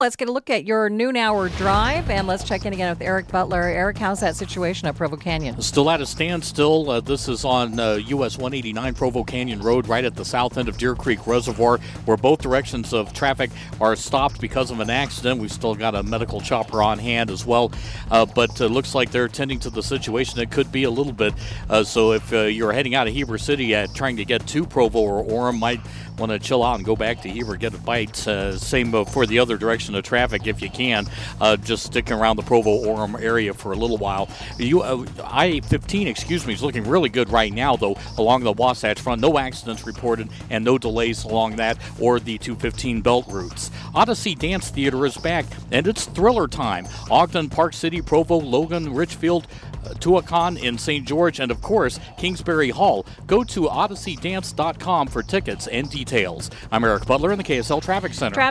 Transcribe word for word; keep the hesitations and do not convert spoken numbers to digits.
Let's get a look at your noon hour drive, and let's check in again with Eric Butler. Eric, how's that situation at Provo Canyon? Still at a standstill. Uh, this is on uh, U S one eighty-nine Provo Canyon Road, right at the south end of Deer Creek Reservoir, where both directions of traffic are stopped because of an accident. We've still got a medical chopper on hand as well, uh, but it uh, looks like they're tending to the situation. It could be a little bit. Uh, so if uh, you're heading out of Heber City at trying to get to Provo or Orem, might want to chill out and go back to Heber, get a bite. Uh, same uh, for the other direction of traffic if you can. Uh, just sticking around the Provo-Orem area for a little while. You, uh, I fifteen, excuse me, is looking really good right now, though, along the Wasatch Front. No accidents reported and no delays along that or the two fifteen belt routes. Odyssey Dance Theater is back, and it's thriller time. Ogden, Park City, Provo, Logan, Richfield, uh, Tuacahn in Saint George, and of course, Kingsbury Hall. Go to odyssey dance dot com for tickets and details. I'm Eric Butler in the K S L Traffic Center.